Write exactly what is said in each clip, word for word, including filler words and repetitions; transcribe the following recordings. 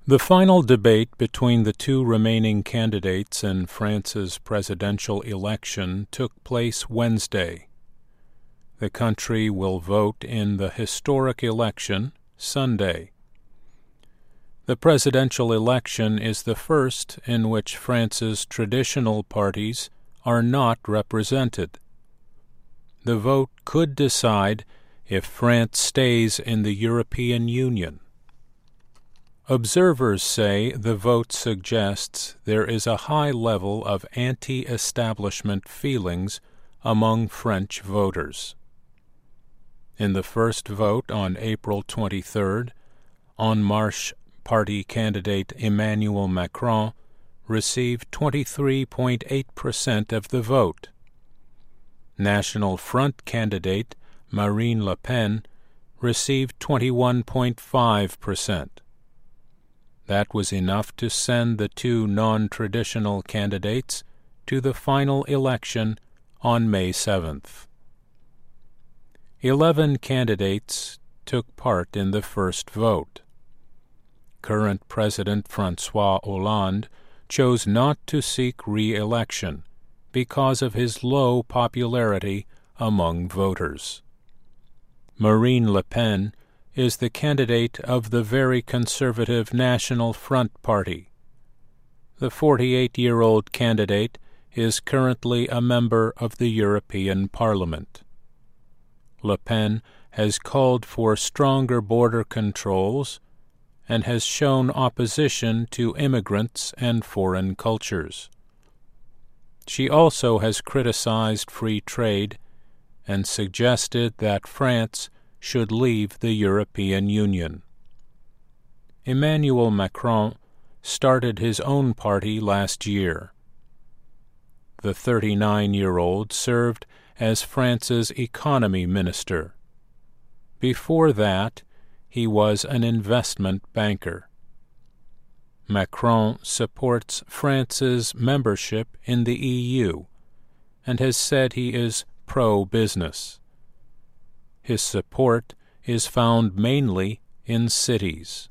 The final debate between the two remaining candidates in France's presidential election took place Wednesday. The country will vote in the historic election Sunday. The presidential election is the first in which France's traditional parties are not represented. The vote could decide if France stays in the European Union. Observers say the vote suggests there is a high level of anti-establishment feelings among French voters. In the first vote on April twenty-third, En Marche party candidate Emmanuel Macron received twenty-three point eight percent of the vote. National Front candidate Marine Le Pen received twenty-one point five percent. That was enough to send the two non-traditional candidates to the final election on May seventh. Eleven candidates took part in the first vote. Current President François Hollande chose not to seek re-election because of his low popularity among voters. Marine Le Pen is the candidate of the very conservative National Front Party. The forty-eight-year-old candidate is currently a member of the European Parliament. Le Pen has called for stronger border controls and has shown opposition to immigrants and foreign cultures. She also has criticized free trade and suggested that France should leave the European Union. Emmanuel Macron started his own party last year. The thirty-nine-year-old served as France's economy minister. Before that, he was an investment banker. Macron supports France's membership in the E U and has said he is pro-business. His support is found mainly in cities.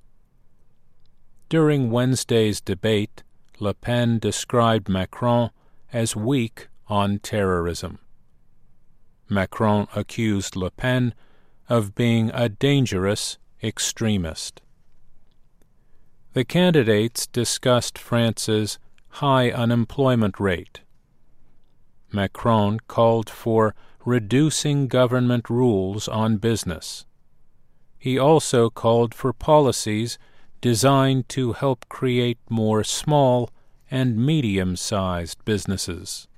During Wednesday's debate, Le Pen described Macron as weak on terrorism. Macron accused Le Pen of being a dangerous extremist. The candidates discussed France's high unemployment rate. Macron called for reducing government rules on business. He also called for policies designed to help create more small and medium-sized businesses.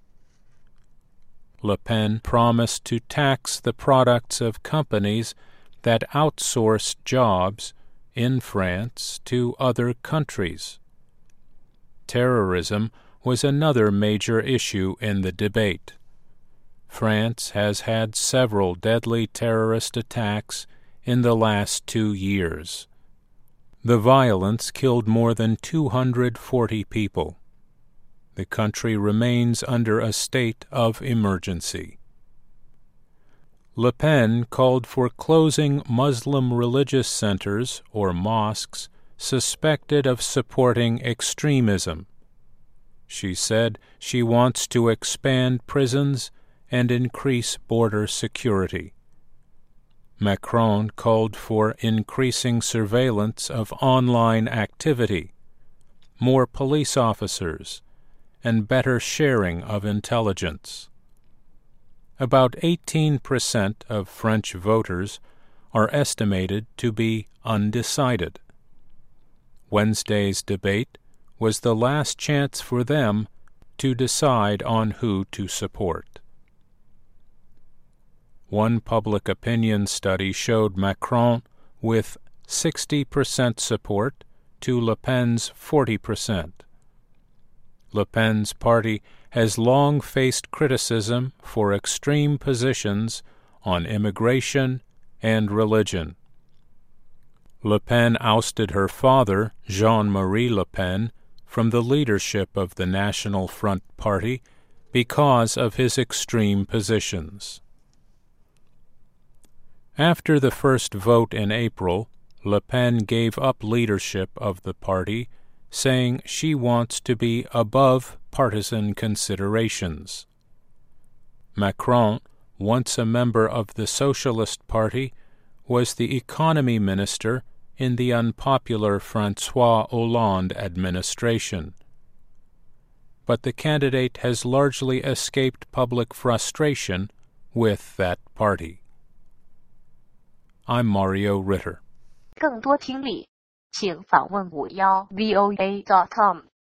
Le Pen promised to tax the products of companies that outsource jobs in France to other countries. Terrorism was another major issue in the debate. France has had several deadly terrorist attacks in the last two years. The violence killed more than two hundred forty people. The country remains under a state of emergency. Le Pen called for closing Muslim religious centers or mosques suspected of supporting extremism. She said she wants to expand prisons and increase border security. Macron called for increasing surveillance of online activity, more police officers, and better sharing of intelligence. About eighteen percent of French voters are estimated to be undecided. Wednesday's debate was the last chance for them to decide on who to support. One public opinion study showed Macron with sixty percent support to Le Pen's forty percent. Le Pen's party has long faced criticism for extreme positions on immigration and religion. Le Pen ousted her father, Jean-Marie Le Pen, from the leadership of the National Front Party because of his extreme positions. After the first vote in April, Le Pen gave up leadership of the party, saying she wants to be above partisan considerations. Macron, once a member of the Socialist Party, was the economy minister in the unpopular François Hollande administration. But the candidate has largely escaped public frustration with that party. I'm Mario Ritter. 更多听力，请访问五幺 V O A dot com。